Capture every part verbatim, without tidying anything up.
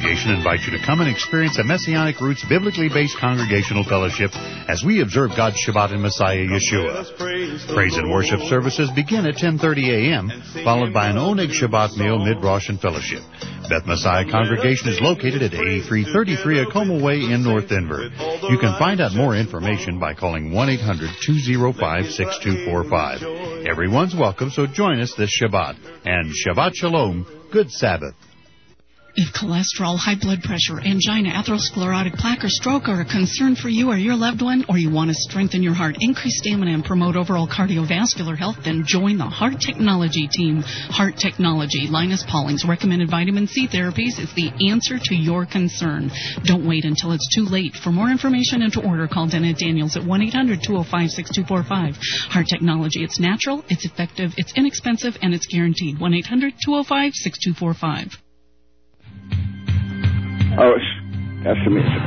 Congregation invites you to come and experience a Messianic Roots biblically based congregational fellowship as we observe God's Shabbat in Messiah Yeshua. Praise and worship services begin at ten thirty a.m., followed by an Oneg Shabbat meal, mid-Rosh, and fellowship. Beth Messiah Congregation is located at eighty-three thirty-three Acoma Way in North Denver. You can find out more information by calling one eight hundred two oh five six two four five. Everyone's welcome, so join us this Shabbat. And Shabbat Shalom, good Sabbath. If cholesterol, high blood pressure, angina, atherosclerotic plaque, or stroke are a concern for you or your loved one, or you want to strengthen your heart, increase stamina, and promote overall cardiovascular health, then join the Heart Technology team. Heart Technology, Linus Pauling's recommended vitamin C therapies is the answer to your concern. Don't wait until it's too late. For more information and to order, call Dennett Daniels at one eight hundred two oh five six two four five. Heart Technology, it's natural, it's effective, it's inexpensive, and it's guaranteed. one eight hundred two oh five six two four five. Oh, that's the music.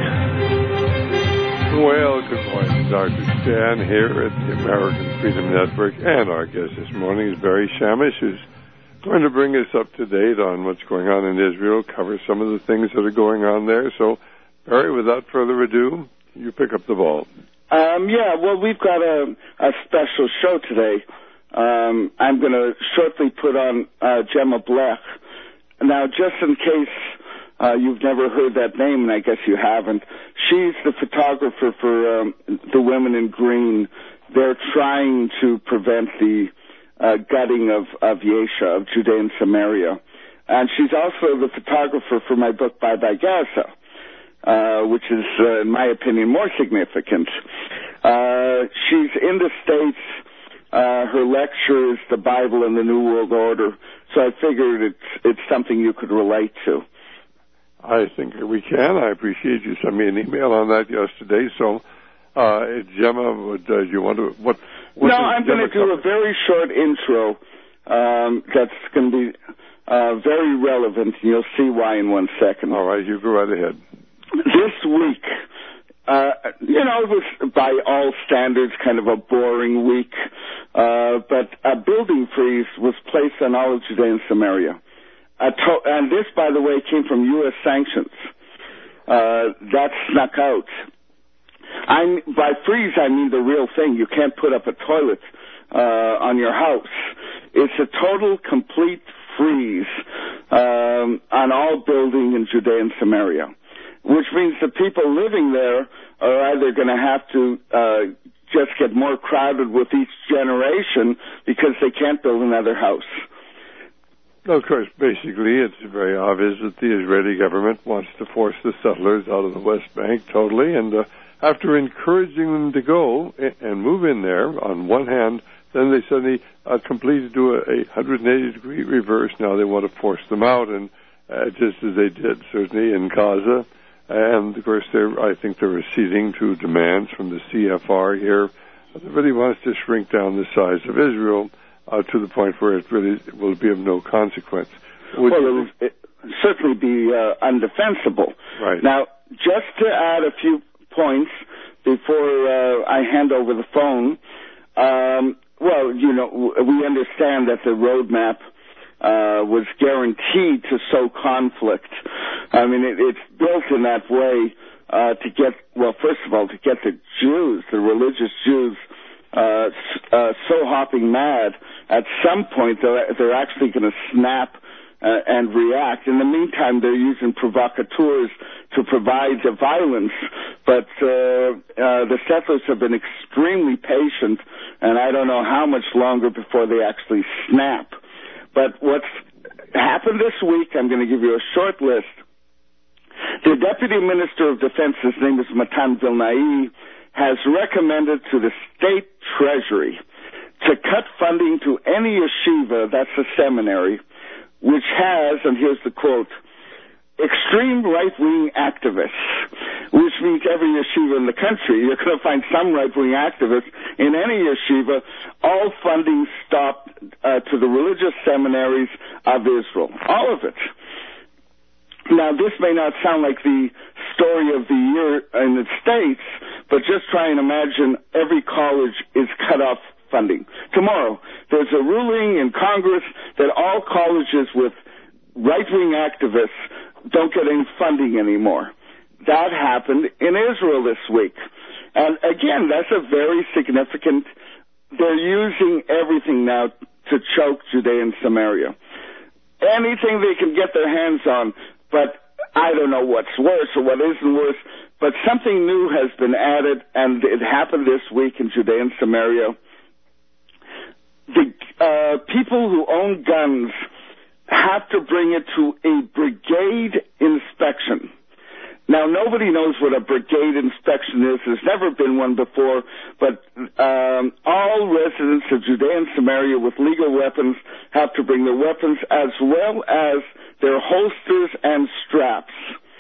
Well, good morning. Doctor Stan here at the American Freedom Network, and our guest this morning is Barry Shamish, who's going to bring us up to date on what's going on in Israel, cover some of the things that are going on there. So, Barry, without further ado, you pick up the ball. Um, yeah, well, we've got a, a special show today. Um, I'm going to shortly put on uh, Gemma Blech. Now, just in case Uh, you've never heard that name, and I guess you haven't. She's the photographer for um, the Women in Green. They're trying to prevent the uh, gutting of, of Yesha, of Judea and Samaria. And she's also the photographer for my book, Bye Bye Gaza, uh, which is, uh, in my opinion, more significant. Uh, she's in the States. Uh, her lecture is The Bible and the New World Order. So I figured it's, it's something you could relate to. I think we can. I appreciate you sent me an email on that yesterday. So, uh, Gemma, would uh, you want to? What? what no, I'm going to do cover? a very short intro. Um, that's going to be uh, very relevant, and you'll see why in one second. All right, you go right ahead. This week, uh, you know, it was by all standards kind of a boring week, uh, but a building freeze was placed on all of Judea and Samaria. To- and this, by the way, came from U S sanctions. Uh, that snuck out. I'm, by freeze, I mean the real thing. You can't put up a toilet uh, on your house. It's a total, complete freeze um, on all building in Judea and Samaria, which means the people living there are either going to have to uh, just get more crowded with each generation because they can't build another house. Of course, basically, it's very obvious that the Israeli government wants to force the settlers out of the West Bank totally, and uh, after encouraging them to go and move in there, on one hand, then they suddenly uh, completely do a, a one hundred eighty degree reverse. Now they want to force them out, and uh, just as they did, certainly, in Gaza. And, of course, they're, I think they're acceding to demands from the C F R here. Everybody wants to shrink down the size of Israel Uh, to the point where it really will be of no consequence. Would well, it will it certainly be uh, undefensible. Right. Now, just to add a few points before uh, I hand over the phone, um, well, you know, we understand that the roadmap uh, was guaranteed to sow conflict. I mean, it, it's built in that way uh, to get, well, first of all, to get the Jews, the religious Jews, uh, uh, so hopping mad. At some point, they're, they're actually going to snap uh, and react. In the meantime, they're using provocateurs to provide the violence. But uh, uh, the settlers have been extremely patient, and I don't know how much longer before they actually snap. But what's happened this week, I'm going to give you a short list. The Deputy Minister of Defense, his name is Matan Vilnai, has recommended to the State Treasury to cut funding to any yeshiva, that's a seminary, which has, and here's the quote, extreme right-wing activists, which means every yeshiva in the country. You're going to find some right-wing activists in any yeshiva. All funding stopped uh, to the religious seminaries of Israel. All of it. Now, this may not sound like the story of the year in the States, but just try and imagine every college is cut off funding. Tomorrow, there's a ruling in Congress that all colleges with right-wing activists don't get any funding anymore. That happened in Israel this week. And again, that's a very significant, they're using everything now to choke Judea and Samaria. Anything they can get their hands on, but I don't know what's worse or what isn't worse, but something new has been added, and it happened this week in Judea and Samaria. The uh, people who own guns have to bring it to a brigade inspection. Now, nobody knows what a brigade inspection is. There's never been one before, but um, all residents of Judea and Samaria with legal weapons have to bring their weapons as well as their holsters and straps.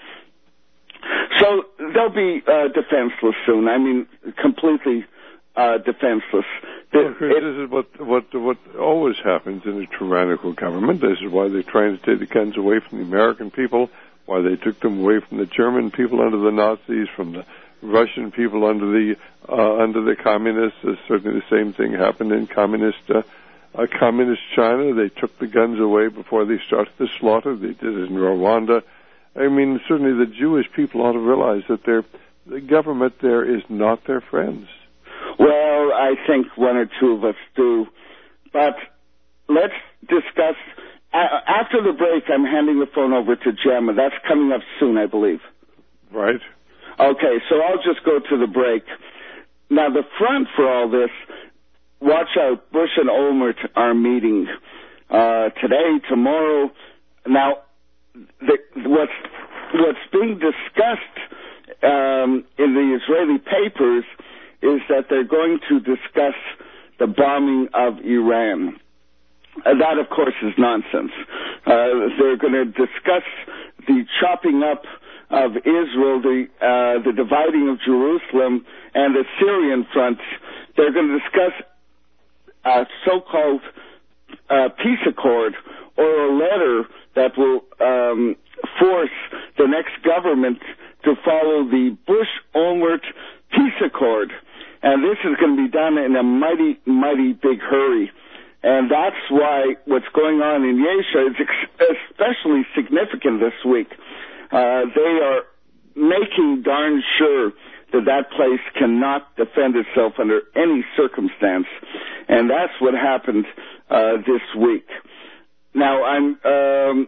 So they'll be uh, defenseless soon. I mean, completely uh, defenseless. Well, Chris, it, this is what, what, what always happens in a tyrannical government. This is why they're trying to take the guns away from the American people, why they took them away from the German people under the Nazis, from the Russian people under the uh, under the communists. Uh, certainly the same thing happened in communist uh, uh, communist China. They took the guns away before they started the slaughter. They did it in Rwanda. I mean, certainly the Jewish people ought to realize that their the government there is not their friends. Well, I think one or two of us do. But let's discuss. After the break, I'm handing the phone over to Gemma. That's coming up soon, I believe. Right. Okay, so I'll just go to the break. Now, the front for all this, watch out, Bush and Olmert are meeting uh, today, tomorrow. Now, the, what's, what's being discussed um, in the Israeli papers is that they're going to discuss the bombing of Iran. Uh, that, of course, is nonsense. Uh, they're going to discuss the chopping up of Israel, the uh, the dividing of Jerusalem, and the Syrian front. They're going to discuss a so-called uh, peace accord or a letter that will um, force the next government to follow the Bush-Olmert peace accord. And this is going to be done in a mighty, mighty big hurry. And that's why what's going on in Yesha is ex- especially significant this week. Uh, they are making darn sure that that place cannot defend itself under any circumstance. And that's what happened uh, this week. Now, I'm um,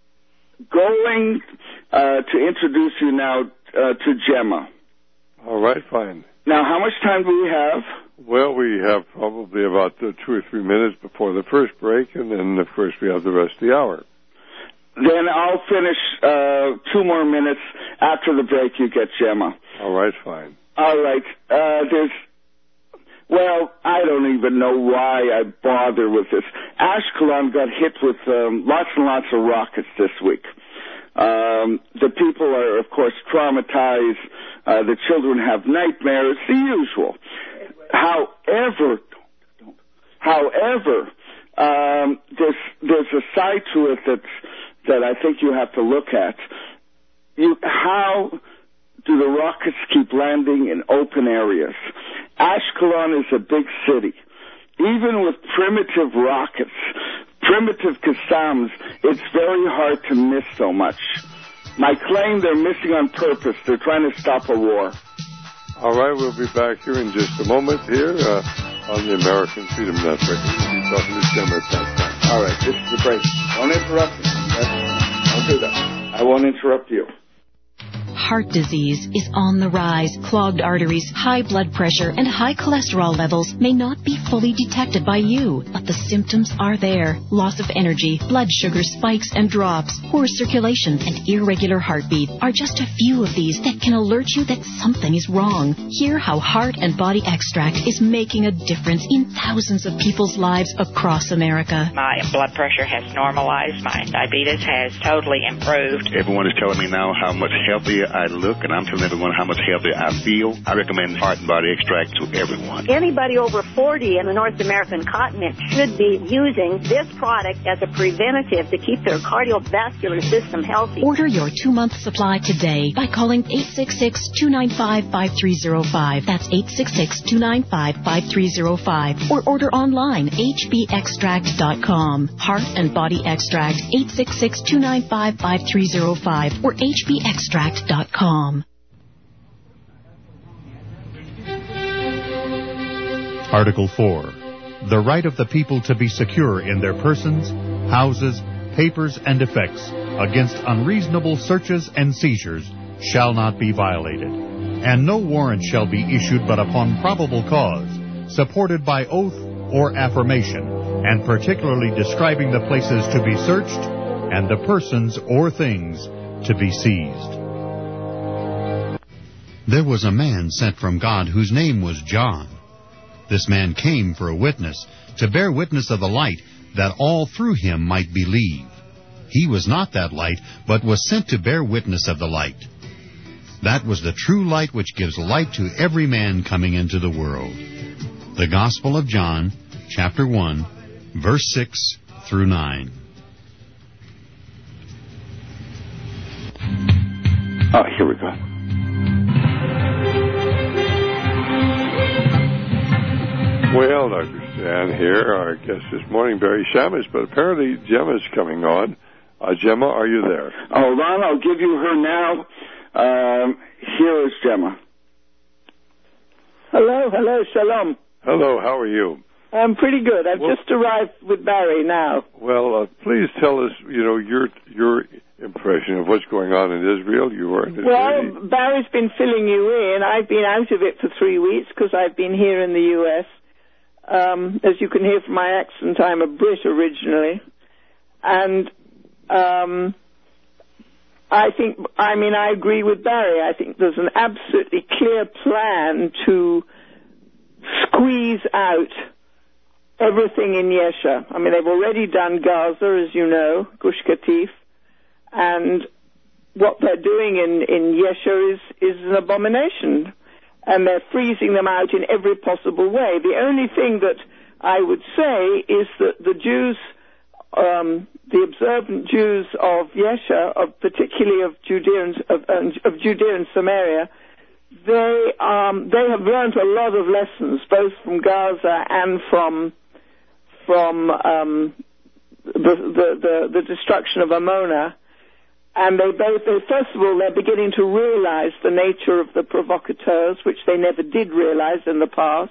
going uh, to introduce you now uh, to Gemma. All right, fine. Now, how much time do we have? Well, we have probably about uh, two or three minutes before the first break, and then, of course, we have the rest of the hour. Then I'll finish uh, two more minutes. After the break, you get Gemma. All right, fine. All right. Uh, there's, well, I don't even know why I bother with this. Ashkelon got hit with um, lots and lots of rockets this week. Um, the people are, of course, traumatized. Uh, the children have nightmares, the usual. However, however, um, there's there's a side to it that that I think you have to look at. You how do the rockets keep landing in open areas? Ashkelon is a big city. Even with primitive rockets, primitive Qassams, it's very hard to miss so much. My claim, they're missing on purpose. They're trying to stop a war. All right, we'll be back here in just a moment here uh, on the American Freedom Network. We'll be talking to Gemma at that time. All right, this is the break. Don't interrupt me. Don't do that. I won't interrupt you. Heart disease is on the rise. Clogged arteries, high blood pressure, and high cholesterol levels may not be fully detected by you, but the symptoms are there. Loss of energy, blood sugar spikes and drops, poor circulation, and irregular heartbeat are just a few of these that can alert you that something is wrong. Hear how Heart and Body Extract is making a difference in thousands of people's lives across America. My blood pressure has normalized. My diabetes has totally improved. Everyone is telling me now how much healthier I look and I'm telling everyone how much healthier I feel, I recommend Heart and Body Extract to everyone. Anybody over forty in the North American continent should be using this product as a preventative to keep their cardiovascular system healthy. Order your two-month supply today by calling eight six six, two nine five, five three zero five. That's eight six six, two nine five, five three zero five. Or order online, h b extract dot com. Heart and Body Extract, eight six six, two nine five, five three zero five or h b extract dot com. Article four. The right of the people to be secure in their persons, houses, papers, and effects against unreasonable searches and seizures shall not be violated, and no warrant shall be issued but upon probable cause, supported by oath or affirmation, and particularly describing the places to be searched and the persons or things to be seized. There was a man sent from God whose name was John. This man came for a witness, to bear witness of the light, that all through him might believe. He was not that light, but was sent to bear witness of the light. That was the true light which gives light to every man coming into the world. The Gospel of John, chapter one, verse six through nine. Oh, here we go. Well, Doctor Stan here, our guest this morning, Barry Shamus, but apparently Gemma's coming on. Uh, Gemma, are you there? Hold on, I'll give you her now. Um, here is Gemma. Hello, hello, shalom. Hello, how are you? I'm pretty good. I've well, just arrived with Barry now. Well, uh, please tell us, you know, your your impression of what's going on in Israel. You were in Israel. Well, Barry's been filling you in. I've been out of it for three weeks because I've been here in the U S Um, as you can hear from my accent, I'm a Brit originally. And um, I think, I mean, I agree with Barry. I think there's an absolutely clear plan to squeeze out everything in Yesha. I mean, they've already done Gaza, as you know, Gush Katif, and what they're doing in, in Yesha is, is an abomination. And they're freezing them out in every possible way. The only thing that I would say is that the Jews, um, the observant Jews of Yesha, of particularly of Judea and, of, of Judea and Samaria, they um, they have learned a lot of lessons, both from Gaza and from from um, the, the the the destruction of Amona. And they both, they, first of all, they're beginning to realize the nature of the provocateurs, which they never did realize in the past.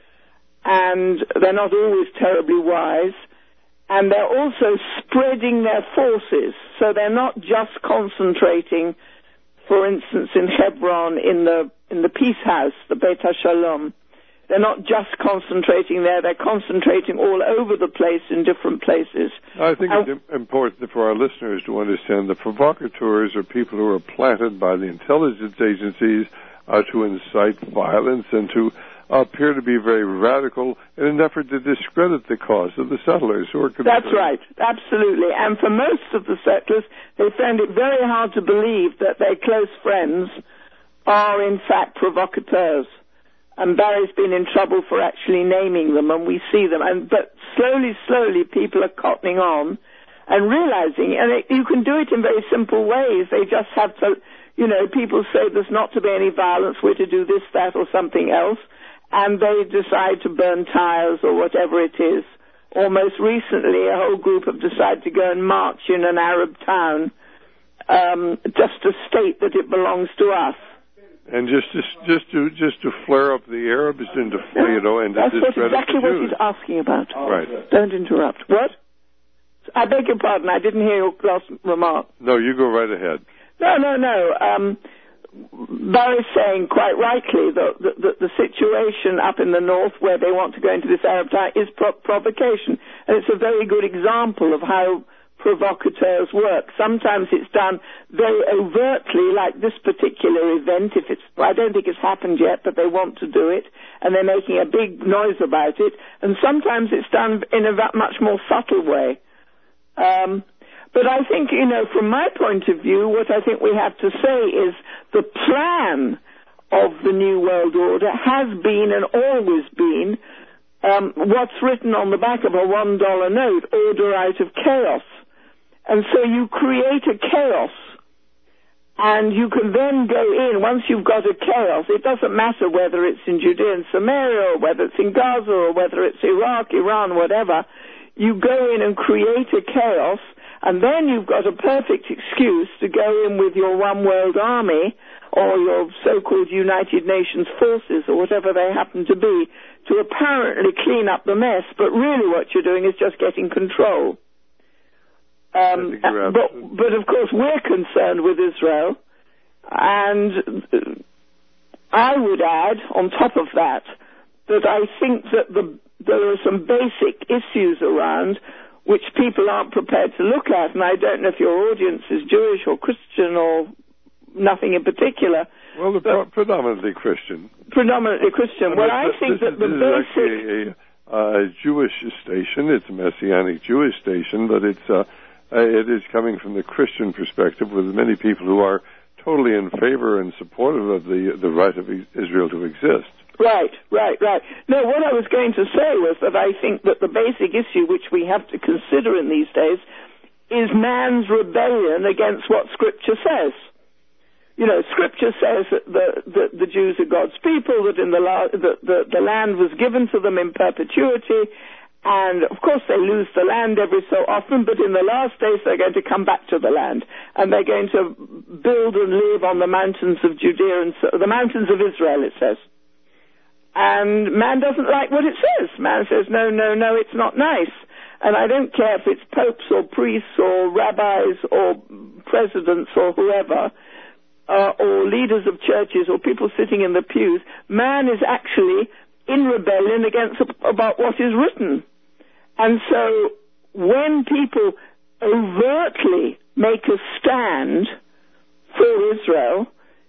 And they're not always terribly wise. And they're also spreading their forces. So they're not just concentrating, for instance, in Hebron, in the, in the peace house, the Beit HaShalom. They're not just concentrating there, they're concentrating all over the place in different places. I think and, it's important for our listeners to understand the provocateurs are people who are planted by the intelligence agencies uh, to incite violence and to appear to be very radical in an effort to discredit the cause of the settlers who are concerned. That's right, absolutely. And for most of the settlers, they find it very hard to believe that their close friends are in fact provocateurs. And Barry's been in trouble for actually naming them, and we see them. And but slowly, slowly, people are cottoning on and realizing, and it, you can do it in very simple ways. They just have to, you know, people say there's not to be any violence, we're to do this, that, or something else, and they decide to burn tires or whatever it is. Or most recently, a whole group have decided to go and march in an Arab town um, just to state that it belongs to us. And just to, just to just to flare up the Arabs and to you know and to That's discredit exactly the Jews. What he's asking about. Right. Don't interrupt. What? I beg your pardon. I didn't hear your last remark. No, you go right ahead. No, no, no. Um, Barry's saying quite rightly that the, the, the situation up in the north where they want to go into this Arab town is pro- provocation, and it's a very good example of how provocateurs work. Sometimes it's done very overtly, like this particular event. If it's, I don't think it's happened yet, but they want to do it, and they're making a big noise about it. And sometimes it's done in a much more subtle way. Um, But I think, you know, from my point of view, what I think we have to say is the plan of the New World Order has been and always been um, what's written on the back of a one dollar note, order out of chaos. And so you create a chaos, and you can then go in, once you've got a chaos, it doesn't matter whether it's in Judea and Samaria, or whether it's in Gaza, or whether it's Iraq, Iran, whatever, you go in and create a chaos, and then you've got a perfect excuse to go in with your one world army, or your so-called United Nations forces, or whatever they happen to be, to apparently clean up the mess, but really what you're doing is just getting control. Um, but, but of course we're concerned with Israel, and I would add, on top of that, that I think that the, there are some basic issues around which people aren't prepared to look at, and I don't know if your audience is Jewish or Christian or nothing in particular. Well, they're pro- predominantly Christian. Predominantly Christian. I well, mean, I think this that is, the this basic... is actually a, a Jewish station. It's a Messianic Jewish station, but it's uh, it is coming from the Christian perspective, with many people who are totally in favor and supportive of the the right of Israel to exist. Right, right, right. No, what I was going to say was that I think that the basic issue which we have to consider in these days is man's rebellion against what Scripture says. You know, Scripture says that the, the, the Jews are God's people, that in the, la- the, the, the land was given to them in perpetuity, and of course they lose the land every so often, but in the last days they're going to come back to the land, and they're going to build and live on the mountains of Judea and so, the mountains of Israel, it says. And man doesn't like what it says. Man says, no, no, no, it's not nice. And I don't care if it's popes or priests or rabbis or presidents or whoever, uh, or leaders of churches or people sitting in the pews. Man is actually in rebellion against about what is written. And so when people overtly make a stand for Israel,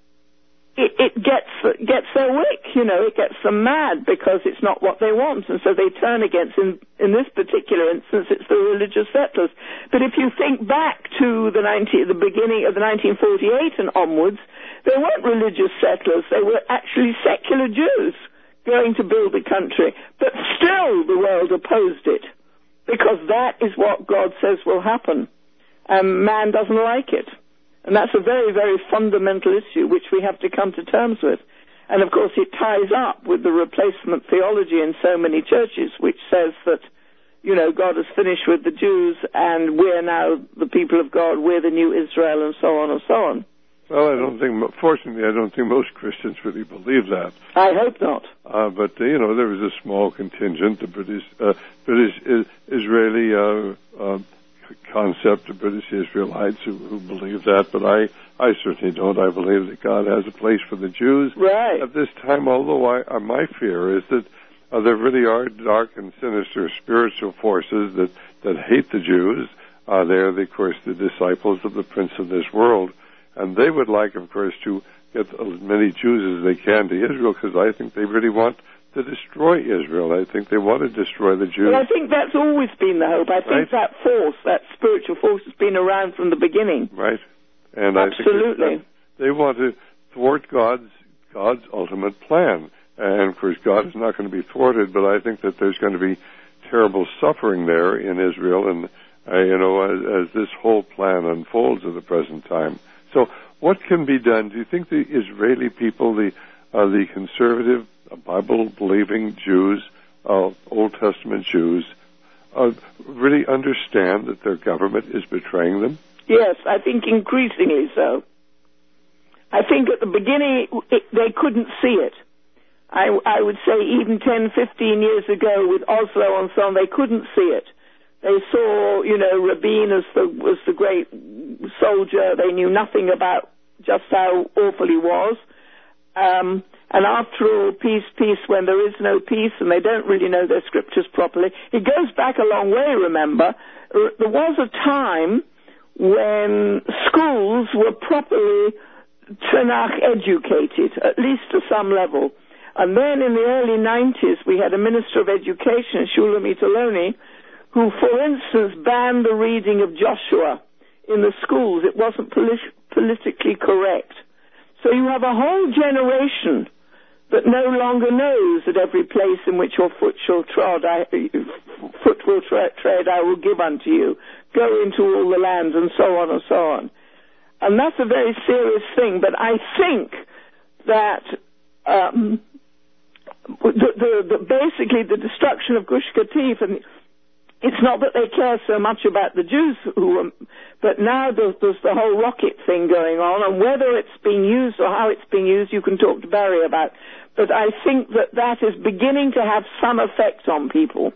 It, it gets gets their wick, you know, it gets them mad because it's not what they want, and so they turn against, in, in this particular instance, it's the religious settlers. But if you think back to the, nineteen, the beginning of the nineteen forty-eight and onwards, they weren't religious settlers, they were actually secular Jews going to build a country. But still the world opposed it, because that is what God says will happen, and man doesn't like it. And that's a very, very fundamental issue which we have to come to terms with. And, of course, it ties up with the replacement theology in so many churches, which says that, you know, God has finished with the Jews and we're now the people of God, we're the new Israel, and so on and so on. Well, I don't think, fortunately, I don't think most Christians really believe that. I hope not. Uh, but, uh, you know, there was a small contingent, the British, uh, British is, Israeli uh, uh, concept of British Israelites who, who believe that, but I, I certainly don't. I believe that God has a place for the Jews right. at this time, although I, uh, my fear is that uh, there really are dark and sinister spiritual forces that, that hate the Jews. Uh, they are, of course, the disciples of the prince of this world, and they would like, of course, to get as many Jews as they can to Israel, because I think they really want to destroy Israel. I think they want to destroy the Jews. Well, I think that's always been the hope. I think right. that force, that spiritual force, has been around from the beginning. Right. And Absolutely. I think that they want to thwart God's God's ultimate plan. And, of course, God is not going to be thwarted, but I think that there's going to be terrible suffering there in Israel, and, uh, you know, as, as this whole plan unfolds at the present time. So what can be done? Do you think the Israeli people, the uh, the conservative, Bible-believing Jews, uh, Old Testament Jews, uh, really understand that their government is betraying them? Yes, I think increasingly so. I think at the beginning it, they couldn't see it. I, I would say even ten, fifteen years ago with Oslo and so on, they couldn't see it. They saw, you know, Rabin as the, was the great soldier. They knew nothing about just how awful he was. Um, and after all, peace, peace, when there is no peace, and they don't really know their scriptures properly. It goes back a long way, remember. There was a time when schools were properly Tanakh educated, at least to some level. And then in the early nineties, we had a Minister of Education, Shulamit Aloni, who, for instance, banned the reading of Joshua in the schools. It wasn't polit- politically correct. So you have a whole generation that no longer knows that every place in which your foot shall trod, I, foot will tra- tread, I will give unto you. Go into all the lands, and so on and so on. And that's a very serious thing. But I think that um, the, the, the, basically the destruction of Gush Katif, and it's not that they care so much about the Jews, who are, but now there's, there's the whole rocket thing going on, and whether it's being used or how it's being used, you can talk to Barry about. But I think that that is beginning to have some effect on people.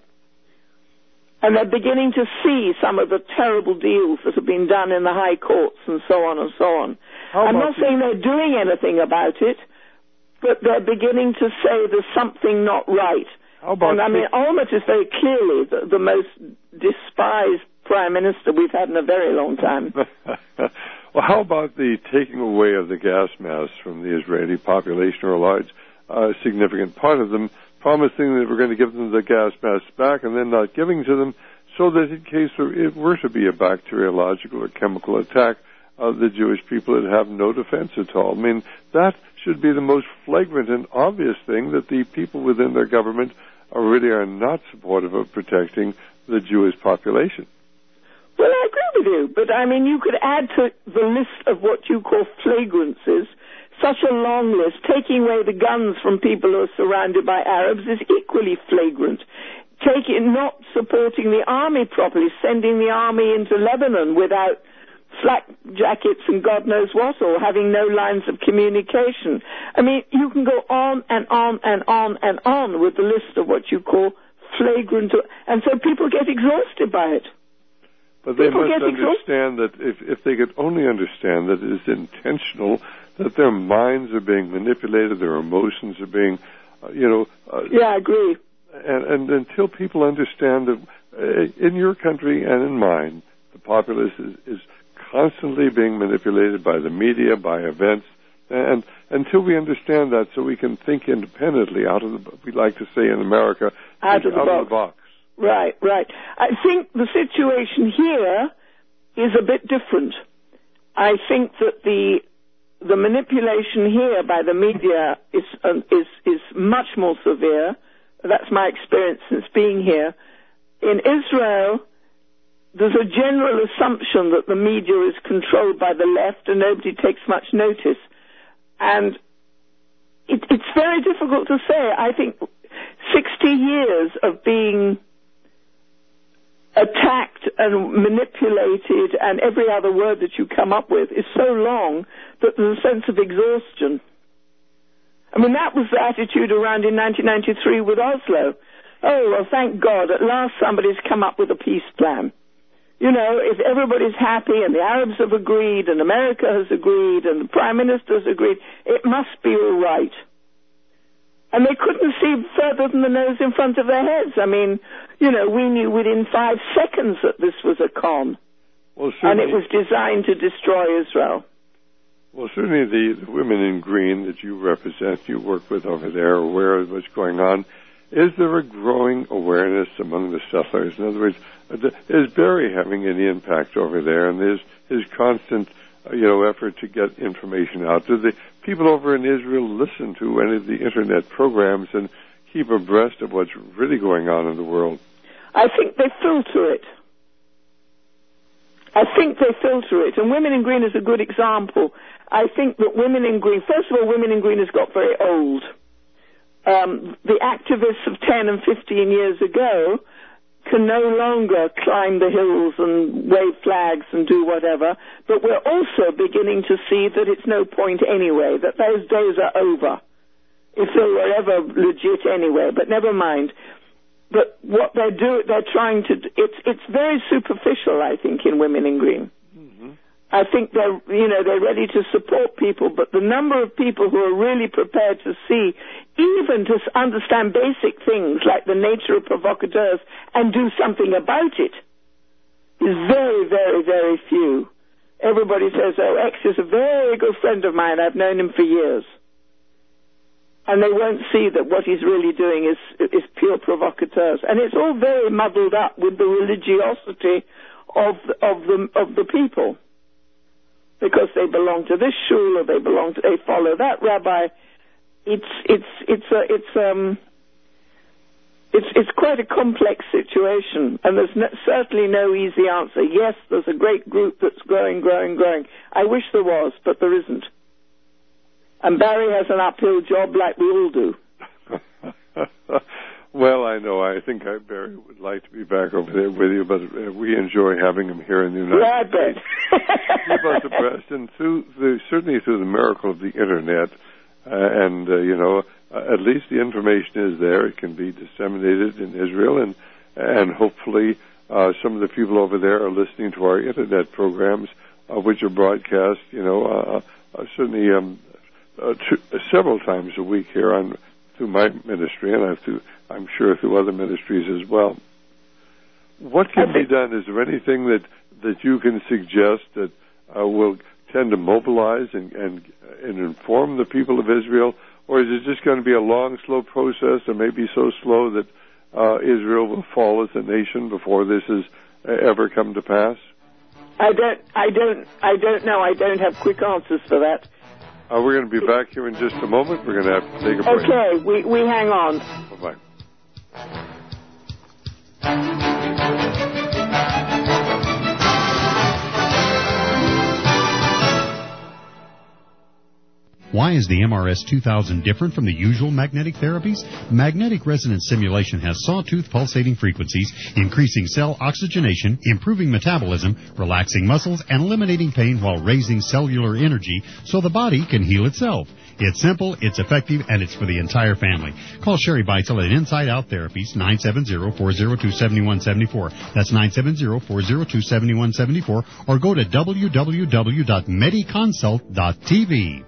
And they're beginning to see some of the terrible deals that have been done in the high courts and so on and so on. I'm not saying they're doing anything about it, but they're beginning to say there's something not right. How about and I mean, Olmert is very clearly the, the most despised prime minister we've had in a very long time. Well, how about the taking away of the gas masks from the Israeli population, or a large, uh, significant part of them, promising that we're going to give them the gas masks back and then not giving to them, so that in case it were to be a bacteriological or chemical attack, uh, the Jewish people would have no defense at all. I mean, that should be the most flagrant and obvious thing, that the people within their government are really are not supportive of protecting the Jewish population. Well, I agree with you, but I mean, you could add to the list of what you call flagrancies such a long list. Taking away the guns from people who are surrounded by Arabs is equally flagrant. Taking, not supporting the army properly, sending the army into Lebanon without flak jackets and God knows what, or having no lines of communication. I mean, you can go on and on and on and on with the list of what you call flagrant, and so people get exhausted by it. But they people must understand that if, if they could only understand that it is intentional, that their minds are being manipulated, their emotions are being, uh, you know... Uh, yeah, I agree. And, and until people understand that uh, in your country and in mine, the populace is, is constantly being manipulated by the media, by events, and until we understand that, so we can think independently, out of the, we like to say in America, out, of the, out box. of the box. Right, right. I think the situation here is a bit different. I think that the the manipulation here by the media is um, is is much more severe. That's my experience since being here. In Israel, there's a general assumption that the media is controlled by the left and nobody takes much notice. And it, it's very difficult to say. I think sixty years of being attacked and manipulated and every other word that you come up with is so long that there's a sense of exhaustion. I mean, that was the attitude around in nineteen ninety-three with Oslo. Oh, well, thank God, at last somebody's come up with a peace plan. You know, if everybody's happy and the Arabs have agreed and America has agreed and the Prime Minister has agreed, it must be all right. And they couldn't see further than the nose in front of their heads. I mean, you know, we knew within five seconds that this was a con. Well, and it was designed to destroy Israel. Well, certainly the, the women in green that you represent, you work with over there, are aware of what's going on. Is there a growing awareness among the settlers? In other words, is Barry having any impact over there? And is his constant, uh, you know, effort to get information out? Do the people over in Israel listen to any of the internet programs and keep abreast of what's really going on in the world? I think they filter it. I think they filter it. And Women in Green is a good example. I think that Women in Green, first of all, Women in Green has got very old. Um, the activists of ten and fifteen years ago can no longer climb the hills and wave flags and do whatever, but we're also beginning to see that it's no point anyway, that those days are over, if they were ever legit anyway, but never mind. But what they do, they're trying to, it's it's very superficial, I think, in Women in Green. Mm-hmm. I think they're, you know, they're ready to support people, but the number of people who are really prepared to see, even to understand basic things like the nature of provocateurs and do something about it, is very, very, very few. Everybody says, oh, X is a very good friend of mine, I've known him for years. And they won't see that what he's really doing is is pure provocateurs. And it's all very muddled up with the religiosity of the, of the of the people, because they belong to this shul or they belong to they follow that rabbi. It's it's it's a, it's um it's it's quite a complex situation, and there's no, certainly no easy answer. Yes, there's a great group that's growing, growing, growing. I wish there was, but there isn't. And Barry has an uphill job, like we all do. Well, I know. I think I, Barry would like to be back over there with you, but uh, we enjoy having him here in the United yeah, States. I bet. Keep us abreast, and through the, certainly through the miracle of the Internet, uh, and, uh, you know, uh, at least the information is there. It can be disseminated in Israel, and, and hopefully uh, some of the people over there are listening to our Internet programs, uh, which are broadcast, you know, uh, uh, certainly um, uh, two, uh, several times a week here on through my ministry, and I through, I'm sure through other ministries as well. What can be done? Is there anything that, that you can suggest that uh, will tend to mobilize and, and, and inform the people of Israel, or is it just going to be a long, slow process, or maybe so slow that uh, Israel will fall as a nation before this has ever come to pass? I don't, I don't, I don't know. I don't have quick answers for that. Uh, we're going to be back here in just a moment. We're going to have to take a break. Okay, we, we hang on. Bye-bye. Why is the M R S two thousand different from the usual magnetic therapies? Magnetic resonance stimulation has sawtooth pulsating frequencies, increasing cell oxygenation, improving metabolism, relaxing muscles, and eliminating pain while raising cellular energy so the body can heal itself. It's simple, it's effective, and it's for the entire family. Call Sherry Beitzel at Inside Out Therapies, nine seven zero, four zero two, seven one seven four. That's nine seven zero, four zero two, seven one seven four, or go to w w w dot mediconsult dot t v.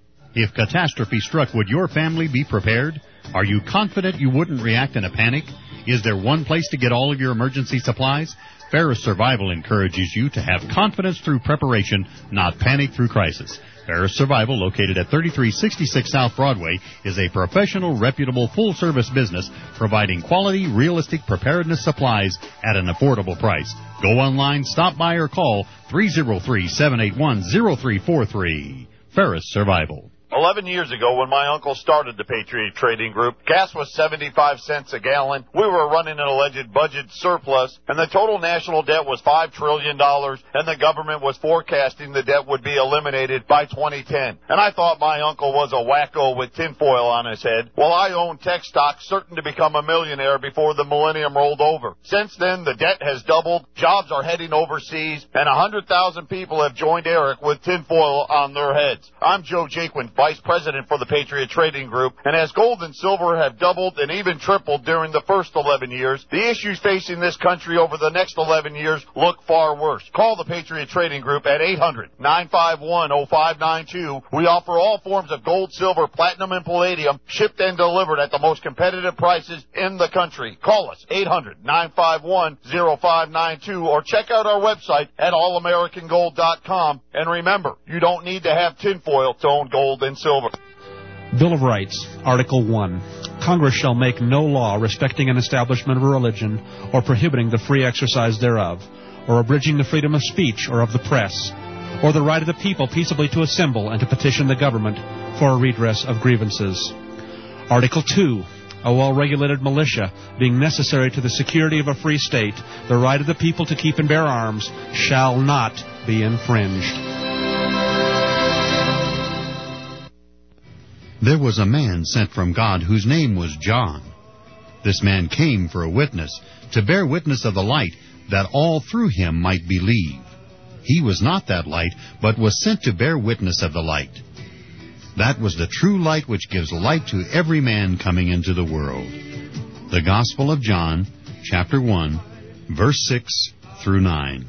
If catastrophe struck, would your family be prepared? Are you confident you wouldn't react in a panic? Is there one place to get all of your emergency supplies? Ferris Survival encourages you to have confidence through preparation, not panic through crisis. Ferris Survival, located at thirty-three sixty-six South Broadway, is a professional, reputable, full-service business providing quality, realistic preparedness supplies at an affordable price. Go online, stop by, or call three oh three, seven eight one, oh three four three. Ferris Survival. Eleven years ago, when my uncle started the Patriot Trading Group, gas was seventy-five cents a gallon. We were running an alleged budget surplus, and the total national debt was five trillion dollars, and the government was forecasting the debt would be eliminated by twenty ten. And I thought my uncle was a wacko with tinfoil on his head. Well, I owned tech stocks certain to become a millionaire before the millennium rolled over. Since then, the debt has doubled, jobs are heading overseas, and one hundred thousand people have joined Eric with tinfoil on their heads. I'm Joe Jaquin, Vice President for the Patriot Trading Group, and as gold and silver have doubled and even tripled during the first eleven years, the issues facing this country over the next eleven years look far worse. Call the Patriot Trading Group at eight hundred, nine five one, oh five nine two. We offer all forms of gold, silver, platinum, and palladium, shipped and delivered at the most competitive prices in the country. Call us, eight hundred, nine five one, oh five nine two, or check out our website at all american gold dot com. And remember, you don't need to have tinfoil to own gold and silver. Bill of Rights, Article one. Congress shall make no law respecting an establishment of a religion or prohibiting the free exercise thereof, or abridging the freedom of speech or of the press, or the right of the people peaceably to assemble and to petition the government for a redress of grievances. Article two. A well-regulated militia, being necessary to the security of a free state, the right of the people to keep and bear arms, shall not be infringed. There was a man sent from God whose name was John. This man came for a witness, to bear witness of the light, that all through him might believe. He was not that light, but was sent to bear witness of the light. That was the true light which gives light to every man coming into the world. The Gospel of John, chapter one, verse six through nine.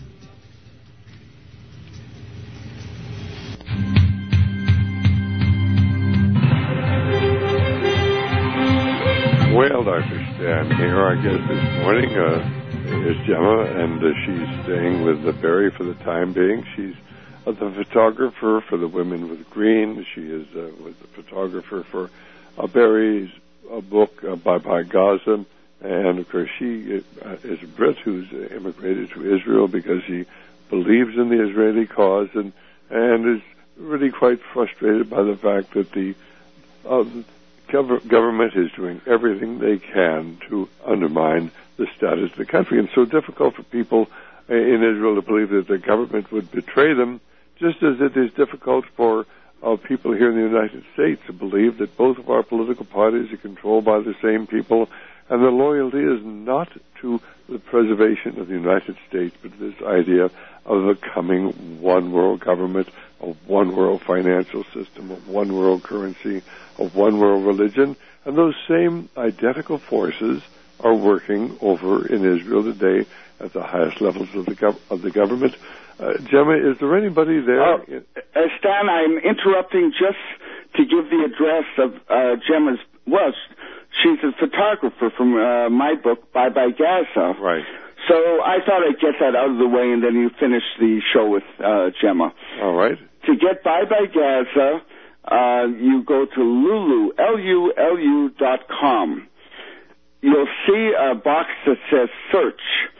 Well, Doctor Stan here. Our guest this morning uh, is Gemma, and uh, she's staying with uh, Barry for the time being. She's uh, the photographer for the Women with Green. She is uh, was the photographer for uh, Barry's uh, book, uh, Bye Bye Gaza, And, of course, she uh, is a Brit who's immigrated to Israel because he believes in the Israeli cause and, and is really quite frustrated by the fact that the uh, gov- government is doing everything they can to undermine the status of the country. And so difficult for people in Israel to believe that the government would betray them, just as it is difficult for uh, people here in the United States to believe that both of our political parties are controlled by the same people, and the loyalty is not to the preservation of the United States, but this idea of becoming one world government, of one world financial system, of one world currency, of one world religion. And those same identical forces are working over in Israel today at the highest levels of the, gov- of the government. Uh, Gemma, is there anybody there? Oh, uh, Stan, I'm interrupting just to give the address of uh, Gemma's, well, she's a photographer from uh, my book, Bye Bye Gaza. Right. So I thought I'd get that out of the way, and then you finish the show with uh, Gemma. All right. To get Bye Bye Gaza, uh, you go to Lulu, L U L U dot com. You'll see a box that says search.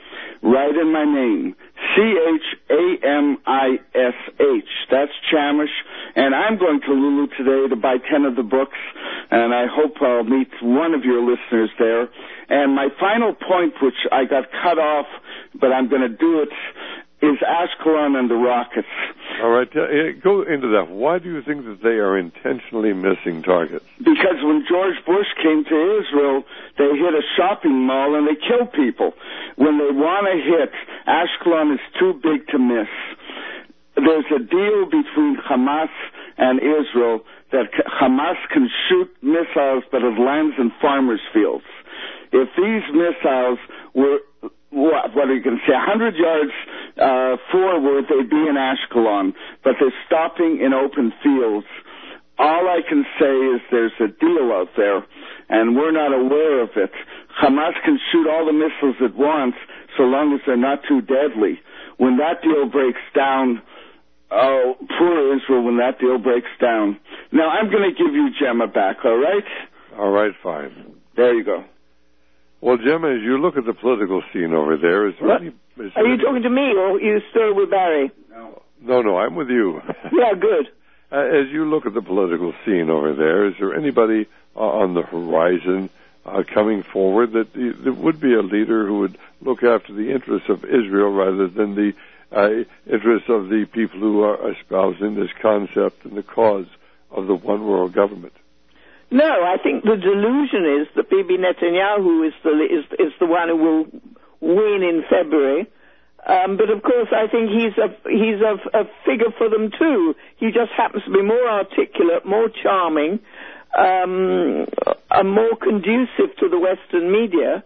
Write in my name, C H A M I S H. That's Chamish. And I'm going to Lulu today to buy ten of the books, and I hope I'll meet one of your listeners there. And my final point, which I got cut off, but I'm going to do it, is Ashkelon and the rockets. All right, uh, go into that. Why do you think that they are intentionally missing targets? Because when George Bush came to Israel, they hit a shopping mall and they killed people. When they want to hit, Ashkelon is too big to miss. There's a deal between Hamas and Israel that Hamas can shoot missiles, but it lands in farmers' fields. If these missiles were, what, what are you going to say, one hundred yards uh, forward, they'd be in Ashkelon, but they're stopping in open fields. All I can say is there's a deal out there, and we're not aware of it. Hamas can shoot all the missiles it wants, so long as they're not too deadly. When that deal breaks down, oh, poor Israel, when that deal breaks down. Now, I'm going to give you Gemma back, all right? All right, fine. There you go. Well, Gemma, as you look at the political scene over there, is there what? any... Is there Are you any... talking to me, or are you still with Barry? No. No, no, I'm with you. Yeah, good. Uh, as you look at the political scene over there, is there anybody uh, on the horizon uh, coming forward that that would be a leader who would look after the interests of Israel rather than the uh, interests of the people who are espousing this concept and the cause of the one world government? No, I think the delusion is that Bibi Netanyahu is the is, is the one who will win in February. Um, but of course, I think he's a he's a, a figure for them too. He just happens to be more articulate, more charming, um, and more conducive to the Western media.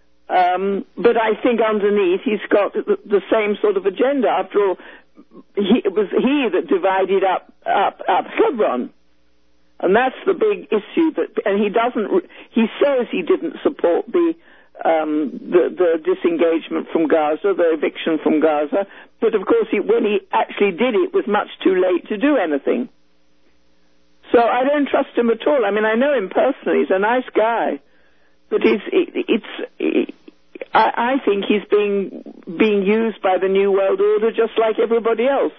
Um, but I think underneath he's got the, the same sort of agenda. After all, he, it was he that divided up up up Hebron. And that's the big issue. That, and he doesn't. He says he didn't support the, um, the the disengagement from Gaza, the eviction from Gaza. But of course, he, when he actually did it, it was much too late to do anything. So I don't trust him at all. I mean, I know him personally. He's a nice guy, but he's it, it's. It, I, I think he's being being used by the New World Order just like everybody else.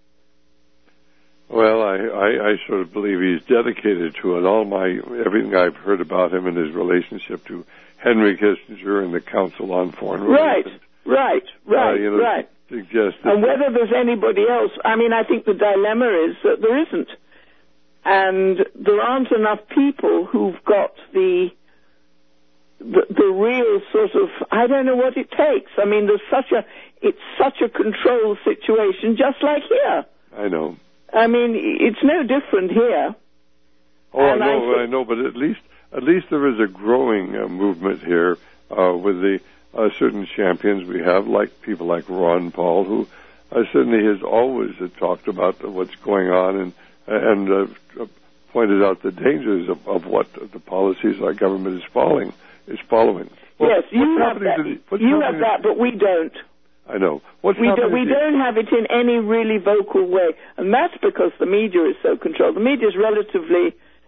Well, I, I, I sort of believe he's dedicated to it. All my everything I've heard about him and his relationship to Henry Kissinger and the Council on Foreign Relations. Right, right, right, uh, you know, right. Suggests and whether there's anybody else, I mean, I think the dilemma is that there isn't. And there aren't enough people who've got the, the, the real sort of, I don't know what it takes. I mean, there's such a, it's such a controlled situation, just like here. I know. I mean, it's no different here. Oh, I know, I, th- I know, but at least at least there is a growing uh, movement here uh, with the uh, certain champions we have, like people like Ron Paul, who uh, certainly has always uh, talked about what's going on and and uh, pointed out the dangers of, of what the policies our government is following is following. Well, yes, you have that. The, you have that, but we don't. I know. What's we do, we the, don't have it in any really vocal way, and that's because the media is so controlled. The media is relatively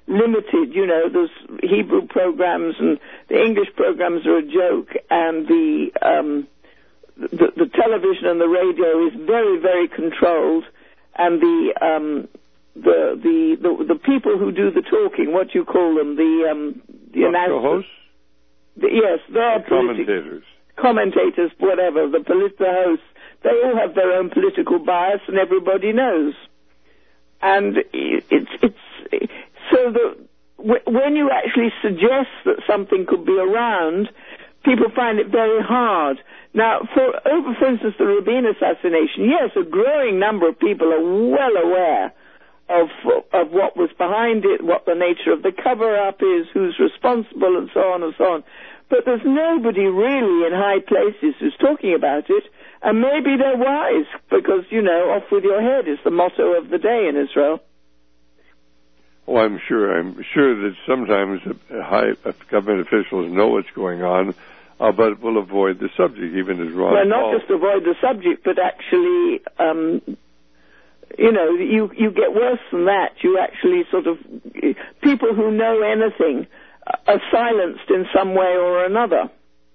limited. You know, those Hebrew programs and the English programs are a joke, and the um, the, the television and the radio is very, very controlled, and the um, the, the the the people who do the talking, what do you call them? The um, the announcers. Hosts? The, yes, they're the commentators. Politi- commentators, whatever. The political hosts. They all have their own political bias, and everybody knows. And it's it's so that when you actually suggest that something could be around, people find it very hard. Now, for over, for instance, the Rabin assassination, yes, a growing number of people are well aware of of what was behind it, what the nature of the cover-up is, who's responsible, and so on and so on. But there's nobody really in high places who's talking about it. And maybe they're wise, because, you know, off with your head is the motto of the day in Israel. Oh, I'm sure. I'm sure that sometimes high government officials know what's going on, uh, but will avoid the subject, even as Ron Well, not Paul. just avoid the subject, but actually, um, you know, you, you get worse than that. You actually sort of, people who know anything are silenced in some way or another.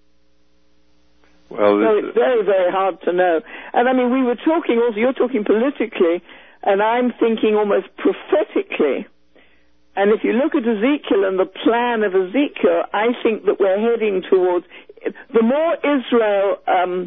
Well, so it's very, very hard to know. And I mean, we were talking also, you're talking politically, and I'm thinking almost prophetically. And if you look at Ezekiel and the plan of Ezekiel, I think that we're heading towards, the more Israel um,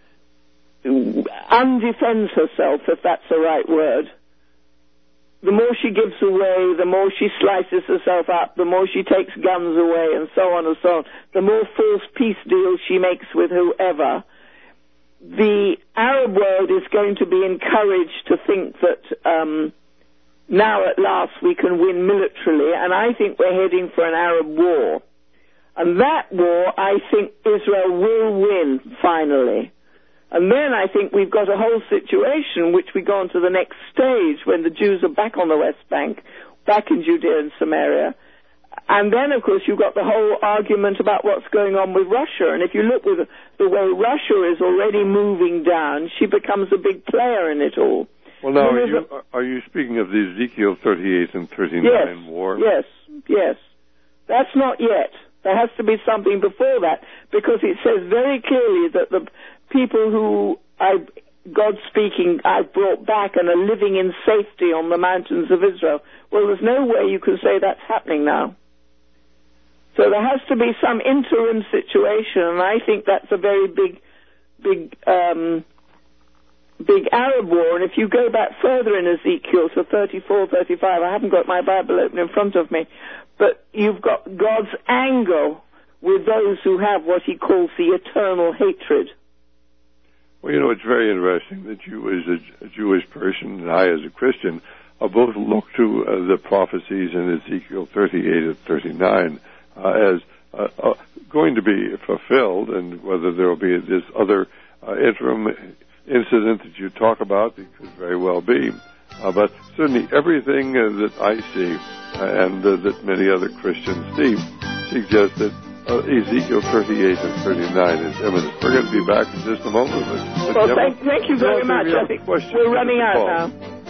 undefends herself, if that's the right word, the more she gives away, the more she slices herself up, the more she takes guns away, and so on and so on, the more false peace deals she makes with whoever, the Arab world is going to be encouraged to think that um, now at last we can win militarily, and I think we're heading for an Arab war. And that war, I think Israel will win, finally. And then I think we've got a whole situation which we go on to the next stage when the Jews are back on the West Bank, back in Judea and Samaria. And then, of course, you've got the whole argument about what's going on with Russia. And if you look with the way Russia is already moving down, she becomes a big player in it all. Well, now, are you, are you speaking of the Ezekiel thirty-eight and thirty-nine yes, war? Yes, yes. That's not yet. There has to be something before that, because it says very clearly that the people who I, God speaking, I've brought back and are living in safety on the mountains of Israel. Well, there's no way you can say that's happening now. So there has to be some interim situation, and I think that's a very big, big, um, big Arab war. And if you go back further in Ezekiel to thirty-four, thirty-five, I haven't got my Bible open in front of me, but you've got God's anger with those who have what he calls the eternal hatred. Well, you know, it's very interesting that you as a, a Jewish person and I as a Christian uh, both look to uh, the prophecies in Ezekiel thirty-eight and thirty-nine uh, as uh, uh, going to be fulfilled, and whether there will be this other uh, interim incident that you talk about, it could very well be. Uh, but certainly everything uh, that I see uh, and uh, that many other Christians see suggests that Uh, Ezekiel thirty-eight and thirty-nine is imminent. We're going to be back in just a moment. But, but well, Gemma, thank, thank you very much. I think we're running out now.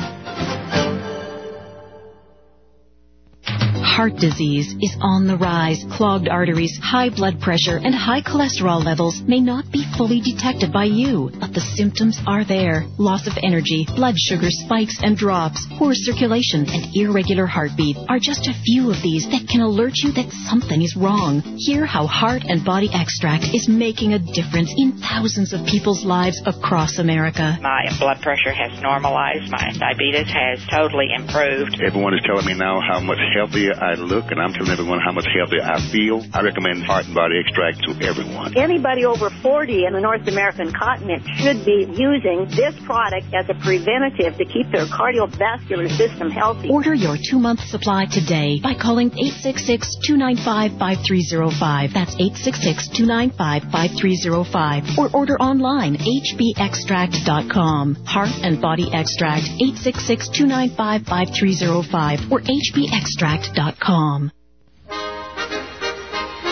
Heart disease is on the rise. Clogged arteries, high blood pressure, and high cholesterol levels may not be fully detected by you, but the symptoms are there. Loss of energy, blood sugar spikes and drops, poor circulation, and irregular heartbeat are just a few of these that can alert you that something is wrong. Hear how Heart and Body Extract is making a difference in thousands of people's lives across America. My blood pressure has normalized. My diabetes has totally improved. Everyone is telling me now how much healthier I look, and I'm telling everyone how much healthier I feel. I recommend Heart and Body Extract to everyone. Anybody over forty in the North American continent should be using this product as a preventative to keep their cardiovascular system healthy. Order your two-month supply today by calling eight six six, two nine five, five three zero five. That's eight six six, two nine five, five three zero five. Or order online, h b extract dot com. Heart and Body Extract, eight six six, two nine five, five three zero five or h b extract dot com.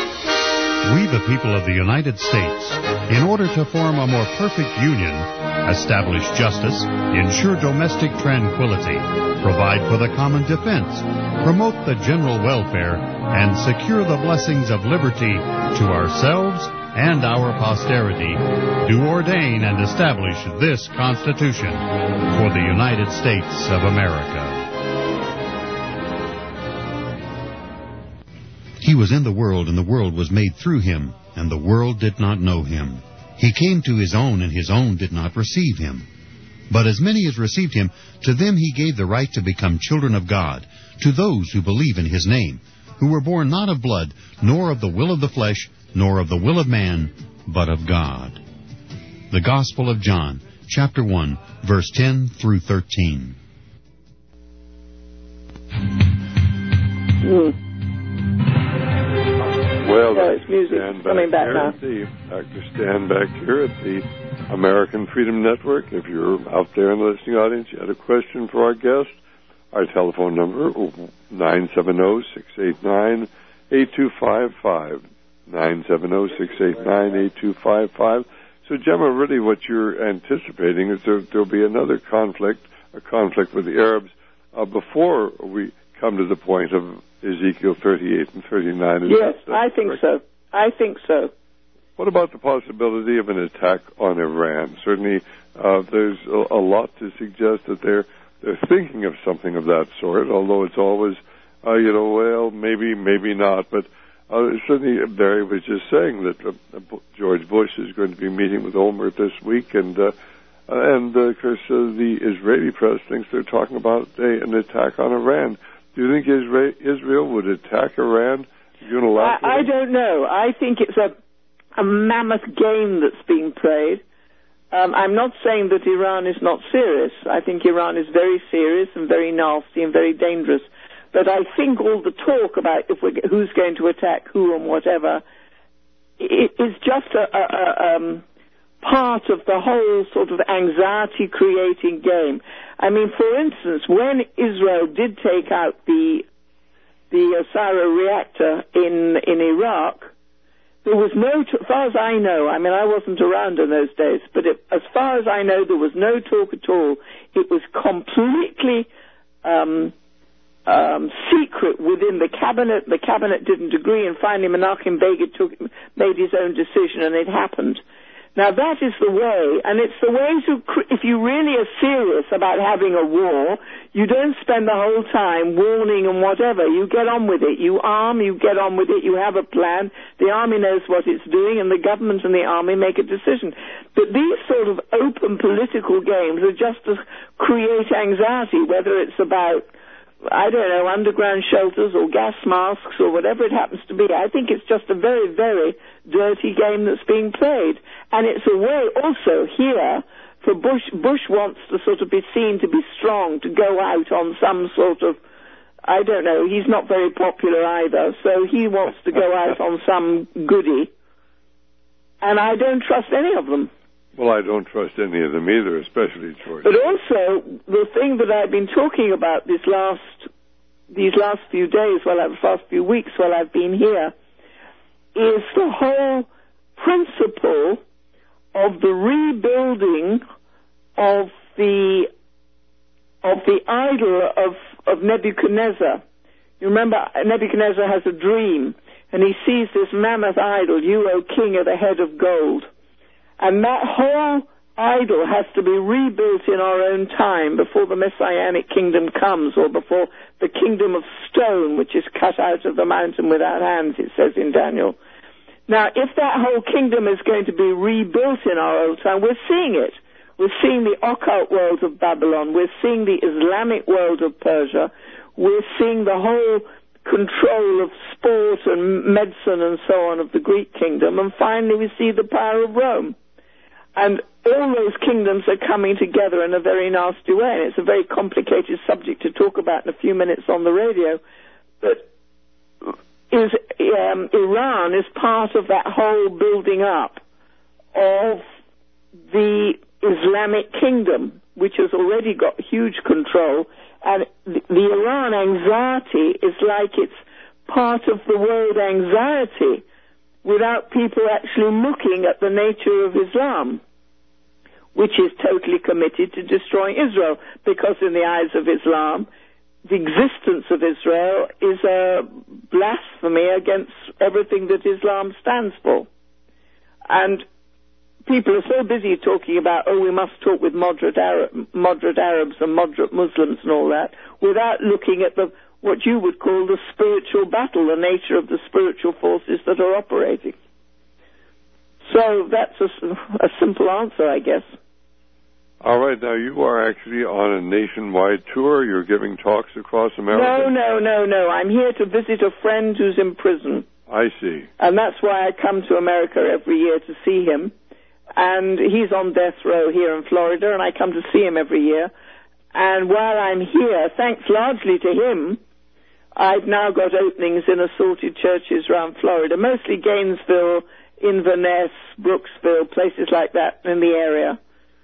We, the people of the United States, in order to form a more perfect union, establish justice, ensure domestic tranquility, provide for the common defense, promote the general welfare, and secure the blessings of liberty to ourselves and our posterity, do ordain and establish this Constitution for the United States of America. He was in the world, and the world was made through him, and the world did not know him. He came to his own, and his own did not receive him. But as many as received him, to them he gave the right to become children of God, to those who believe in his name, who were born not of blood, nor of the will of the flesh, nor of the will of man, but of God. The Gospel of John, chapter one, verse ten through thirteen. Mm. Well, so it's music coming back now. The, Doctor Stan back here at the American Freedom Network. If you're out there in the listening audience, you had a question for our guest, our telephone number, nine seven zero, six eight nine, eight two five five. nine seven zero, six eight nine, eight two five five. So, Gemma, really what you're anticipating is there, there'll be another conflict, a conflict with the Arabs, uh, before we come to the point of Ezekiel thirty-eight and thirty-nine. Is yes, that, I think correct? so. I think so. What about the possibility of an attack on Iran? Certainly, uh, there's a, a lot to suggest that they're they're thinking of something of that sort, although it's always, uh, you know, well, maybe, maybe not, but Uh, certainly, Barry was just saying that uh, George Bush is going to be meeting with Olmert this week, and uh, and uh, of course uh, the Israeli press thinks they're talking about a, an attack on Iran. Do you think Isra- Israel would attack Iran unilaterally? I, I don't know. I think it's a, a mammoth game that's being played. Um, I'm not saying that Iran is not serious. I think Iran is very serious and very nasty and very dangerous. But I think all the talk about if we're, who's going to attack who and whatever it is just a, a, a um, part of the whole sort of anxiety-creating game. I mean, for instance, when Israel did take out the the Asara reactor in in Iraq, there was no, as far as I know, I mean, I wasn't around in those days, but it, as far as I know, there was no talk at all. It was completely Um, Um, secret within the cabinet. The cabinet didn't agree, and finally Menachem Begin took, made his own decision, and it happened. Now that is the way, and it's the way to, if you really are serious about having a war, you don't spend the whole time warning and whatever. You get on with it. You arm, you get on with it, you have a plan. The army knows what it's doing, and the government and the army make a decision. But these sort of open political games are just to create anxiety, whether it's about, I don't know, underground shelters or gas masks or whatever it happens to be. I think it's just a very, very dirty game that's being played. And it's a way also here for Bush. Bush wants to sort of be seen to be strong, to go out on some sort of, I don't know, he's not very popular either, so he wants to go out on some goodie. And I don't trust any of them. Well, I don't trust any of them either, especially George. But also, the thing that I've been talking about this last, these last few days, well, the last few weeks while I've been here, is the whole principle of the rebuilding of the of the idol of, of Nebuchadnezzar. You remember, Nebuchadnezzar has a dream, and he sees this mammoth idol, you, O king, are the head of gold. And that whole idol has to be rebuilt in our own time before the Messianic kingdom comes, or before the kingdom of stone, which is cut out of the mountain without hands, it says in Daniel. Now, if that whole kingdom is going to be rebuilt in our own time, we're seeing it. We're seeing the occult world of Babylon. We're seeing the Islamic world of Persia. We're seeing the whole control of sport and medicine and so on of the Greek kingdom. And finally, we see the power of Rome. And all those kingdoms are coming together in a very nasty way. And it's a very complicated subject to talk about in a few minutes on the radio. But is, um, Iran is part of that whole building up of the Islamic kingdom, which has already got huge control. And the, the Iran anxiety is like it's part of the world anxiety, without people actually looking at the nature of Islam. which is totally committed to destroying Israel, because in the eyes of Islam, the existence of Israel is a blasphemy against everything that Islam stands for. And people are so busy talking about, oh, we must talk with moderate, Arab, moderate Arabs and moderate Muslims and all that, without looking at the what you would call the spiritual battle, the nature of the spiritual forces that are operating. So that's a, a simple answer, I guess. All right, now you are actually on a nationwide tour. You're giving talks across America? No, no, no, no. I'm here to visit a friend who's in prison. I see. And that's why I come to America every year to see him. And he's on death row here in Florida, and I come to see him every year. And while I'm here, thanks largely to him, I've now got openings in assorted churches around Florida, mostly Gainesville, Inverness, Brooksville, places like that in the area,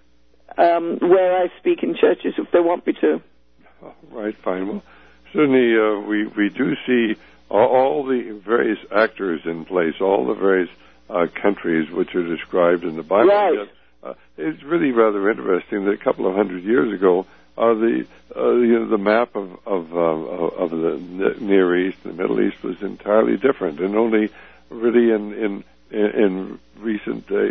um, where I speak in churches if they want me to. Oh, right, fine. Well, certainly uh, we, we do see all, all the various actors in place, all the various uh, countries which are described in the Bible. Right. Uh, it's really rather interesting that a couple of hundred years ago, Uh, the uh, you know, the map of of, uh, of the Near East and the Middle East was entirely different, and only really in in in recent uh,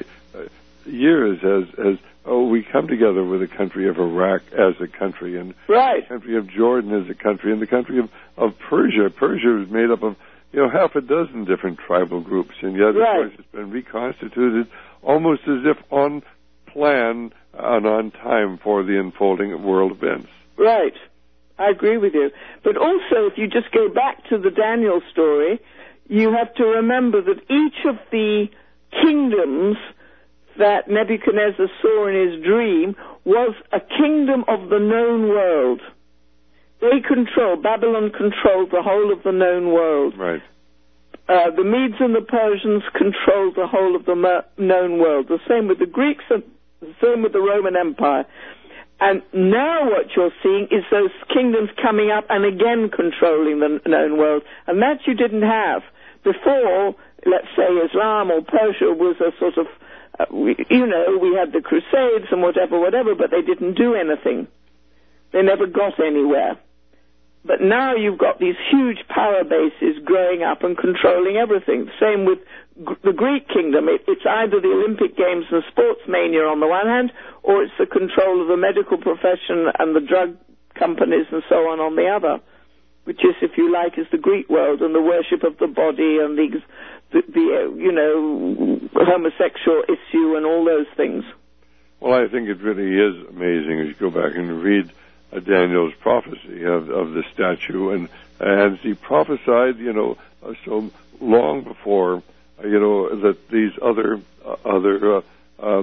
years has has oh we come together with the country of Iraq as a country, and right. the country of Jordan as a country, and the country of, of Persia. Persia is made up of you know half a dozen different tribal groups, and yet right. of course it's been reconstituted almost as if on plan and on time for the unfolding of world events. Right. I agree with you. But also, if you just go back to the Daniel story, you have to remember that each of the kingdoms that Nebuchadnezzar saw in his dream was a kingdom of the known world. They control, Babylon controlled the whole of the known world. Right. Uh, the Medes and the Persians controlled the whole of the mer- known world. The same with the Greeks and the same with the Roman Empire. And now what you're seeing is those kingdoms coming up and again controlling the known world. And that you didn't have. Before, let's say Islam or Persia was a sort of, uh, we, you know, we had the Crusades and whatever, whatever, but they didn't do anything. They never got anywhere. But now you've got these huge power bases growing up and controlling everything. Same with G- the Greek kingdom. It, it's either the Olympic Games and sports mania on the one hand, or it's the control of the medical profession and the drug companies and so on on the other, which is, if you like, is the Greek world and the worship of the body and the, the, the uh, you know, homosexual issue and all those things. Well, I think it really is amazing as you go back and read Uh, Daniel's prophecy of, of the statue, and and he prophesied, you know, uh, so long before, uh, you know, that these other uh, other uh, uh,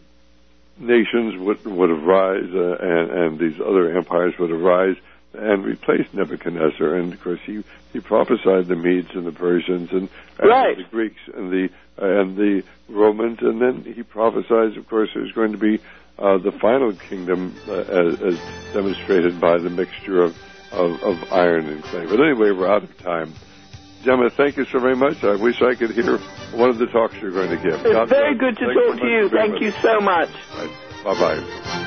nations would would arise, uh, and and these other empires would arise and replace Nebuchadnezzar. And of course, he he prophesied the Medes and the Persians and, and right. the Greeks and the uh, and the Romans, and then he prophesies, of course, there's going to be Uh, the final kingdom uh, as, as demonstrated by the mixture of, of, of iron and clay. But anyway, we're out of time. Gemma, thank you so very much. I wish I could hear one of the talks you're going to give. It's God very bless. good to thank talk you to you. Thank you so much. Right. Bye-bye.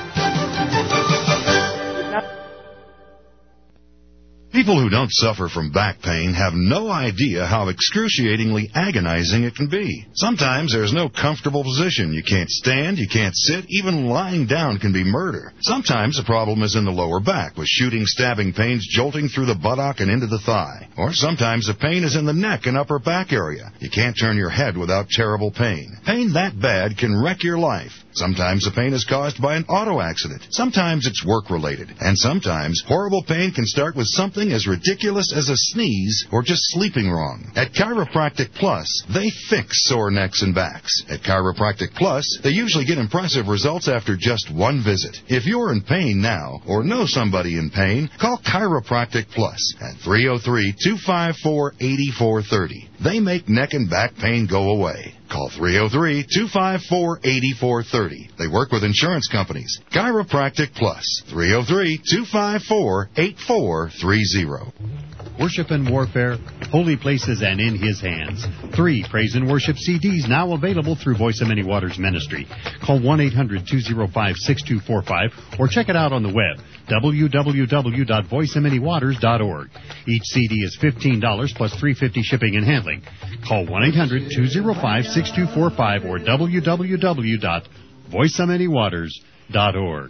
People who don't suffer from back pain have no idea how excruciatingly agonizing it can be. Sometimes there's no comfortable position. You can't stand, you can't sit, even lying down can be murder. Sometimes the problem is in the lower back, with shooting, stabbing pains jolting through the buttock and into the thigh. Or sometimes the pain is in the neck and upper back area. You can't turn your head without terrible pain. Pain that bad can wreck your life. Sometimes the pain is caused by an auto accident. Sometimes it's work-related. And sometimes horrible pain can start with something as ridiculous as a sneeze or just sleeping wrong. At Chiropractic Plus, they fix sore necks and backs. At Chiropractic Plus, they usually get impressive results after just one visit. If you're in pain now or know somebody in pain, call Chiropractic Plus at three oh three, two five four, eight four three oh. They make neck and back pain go away. Call three oh three, two five four, eight four three oh. They work with insurance companies. Chiropractic Plus, three oh three, two five four, eight four three oh. Worship and Warfare, Holy Places and In His Hands. Three Praise and Worship C Ds now available through Voice of Many Waters Ministry. Call one eight hundred two oh five six two four five or check it out on the web, w w w dot voice of many waters dot org. Each C D is fifteen dollars plus three dollars and fifty cents shipping and handling. Call one eight hundred two oh five six two four five or w w w dot voice of many waters dot org.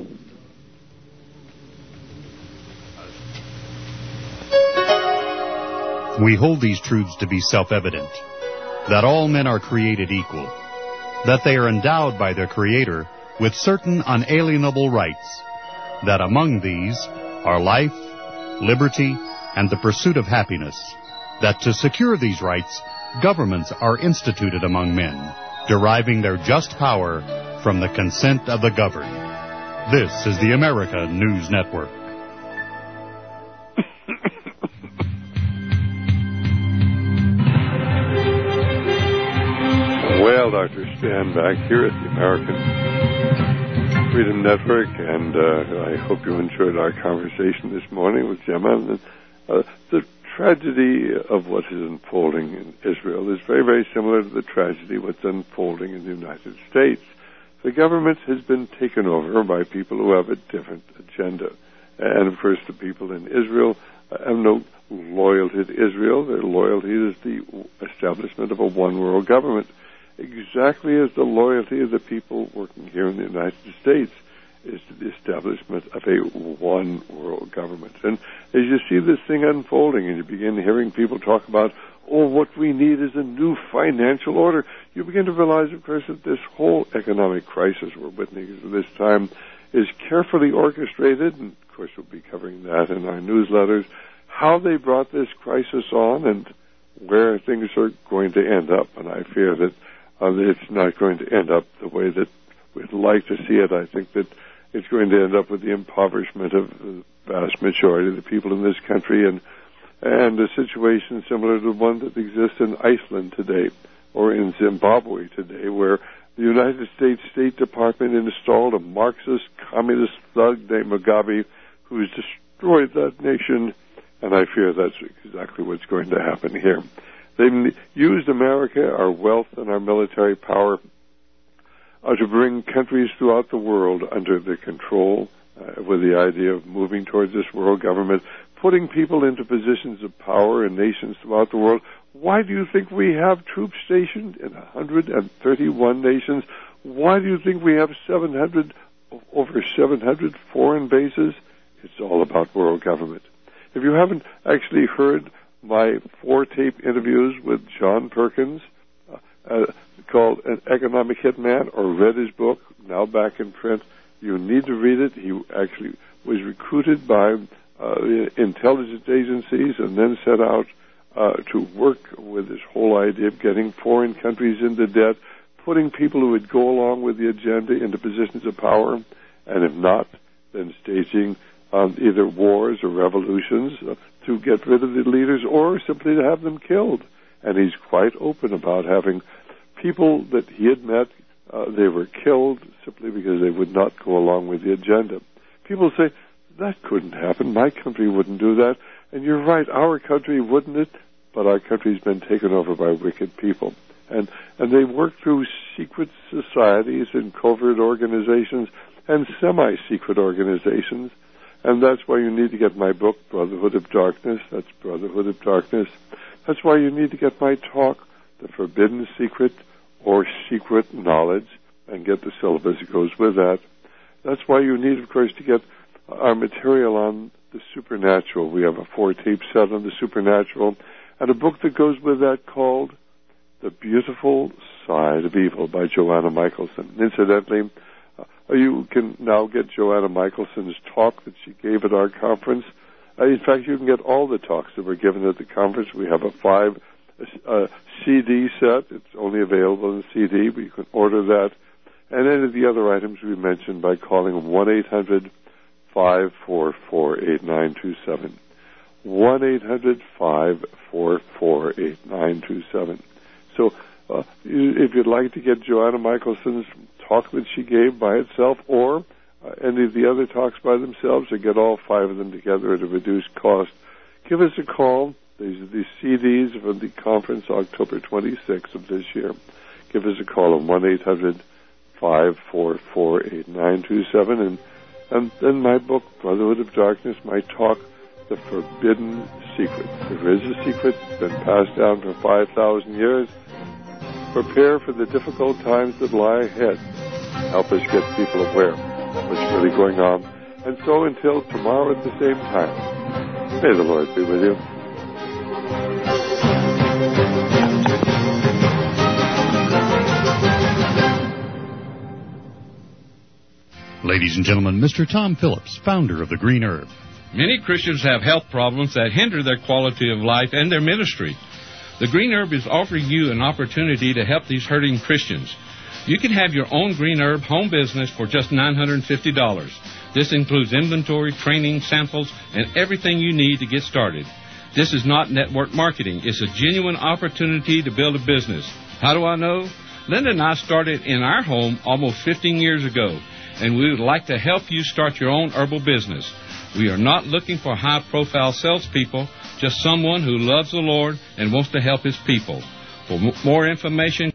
We hold these truths to be self-evident, that all men are created equal, that they are endowed by their Creator with certain unalienable rights, that among these are life, liberty, and the pursuit of happiness, that to secure these rights, governments are instituted among men, deriving their just power from the consent of the governed. This is the America News Network. Well, Doctor Stan back here at the American Freedom Network, and uh, I hope you enjoyed our conversation this morning with Gemma. And, uh, the tragedy of what is unfolding in Israel is very, very similar to the tragedy of what's unfolding in the United States. The government has been taken over by people who have a different agenda. And, of course, the people in Israel have no loyalty to Israel. Their loyalty is the establishment of a one-world government, exactly as the loyalty of the people working here in the United States is to the establishment of a one-world government. And as you see this thing unfolding and you begin hearing people talk about, oh, what we need is a new financial order, you begin to realize, of course, that this whole economic crisis we're witnessing at this time is carefully orchestrated, and of course we'll be covering that in our newsletters, how they brought this crisis on and where things are going to end up. And I fear that uh, it's not going to end up the way that we'd like to see it. I think that it's going to end up with the impoverishment of the vast majority of the people in this country, and and a situation similar to the one that exists in Iceland today or in Zimbabwe today, where the United States State Department installed a Marxist communist thug named Mugabe who has destroyed that nation, and I fear that's exactly what's going to happen here. They've used America, our wealth, and our military power uh, to bring countries throughout the world under their control uh, with the idea of moving towards this world government, putting people into positions of power in nations throughout the world. Why do you think we have troops stationed in one hundred thirty-one nations? Why do you think we have seven hundred, over seven hundred foreign bases? It's all about world government. If you haven't actually heard my four-tape interviews with John Perkins, uh, uh, called An Economic Hitman, or read his book, now back in print, you need to read it. He actually was recruited by uh, intelligence agencies and then set out uh, to work with this whole idea of getting foreign countries into debt, putting people who would go along with the agenda into positions of power, and if not, then staging um, either wars or revolutions uh, to get rid of the leaders or simply to have them killed. And he's quite open about having people that he had met, uh, they were killed simply because they would not go along with the agenda. People say, that couldn't happen. My country wouldn't do that. And you're right, our country wouldn't it, but our country's been taken over by wicked people. And and they work through secret societies and covert organizations and semi-secret organizations. And that's why you need to get my book, Brotherhood of Darkness. That's Brotherhood of Darkness. That's why you need to get my talk, The Forbidden Secret, or Secret Knowledge, and get the syllabus that goes with that. That's why you need, of course, to get our material on the supernatural. We have a four-tape set on the supernatural, and a book that goes with that called The Beautiful Side of Evil by Joanna Michelson. Incidentally, uh, you can now get Joanna Michelson's talk that she gave at our conference. Uh, in fact, you can get all the talks that were given at the conference. We have a five uh, C D set. It's only available in C D, but you can order that. And any of the other items we mentioned by calling one eight hundred five four four eight nine two seven. one eight hundred five four four eight nine two seven. So uh, if you'd like to get Joanna Michelson's talk that she gave by itself, or uh, any of the other talks by themselves, or get all five of them together at a reduced cost, give us a call. These are the C Ds for the conference October twenty-sixth of this year. Give us a call on one eight hundred five four four eight nine two seven. And, and then my book, Brotherhood of Darkness, my talk, The Forbidden Secret. There is a secret that's been passed down for five thousand years. Prepare for the difficult times that lie ahead. Help us get people aware of what's really going on. And so until tomorrow at the same time, may the Lord be with you. Ladies and gentlemen, Mister Tom Phillips, founder of the Green Herb. Many Christians have health problems that hinder their quality of life and their ministry. The Green Herb is offering you an opportunity to help these hurting Christians. You can have your own Green Herb home business for just nine hundred fifty dollars. This includes inventory, training, samples, and everything you need to get started. This is not network marketing. It's a genuine opportunity to build a business. How do I know? Linda and I started in our home almost fifteen years ago, and we would like to help you start your own herbal business. We are not looking for high-profile salespeople, just someone who loves the Lord and wants to help his people. For more information,